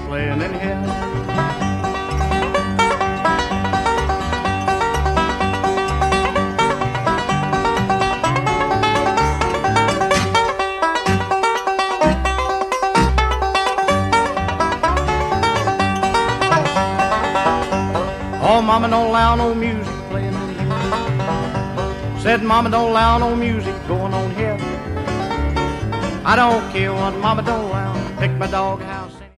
playing in here. Oh, Mama, don't allow no music playing in here. Said, Mama, don't allow no music going on here. I don't care what Mama don't allow. Pick my dog.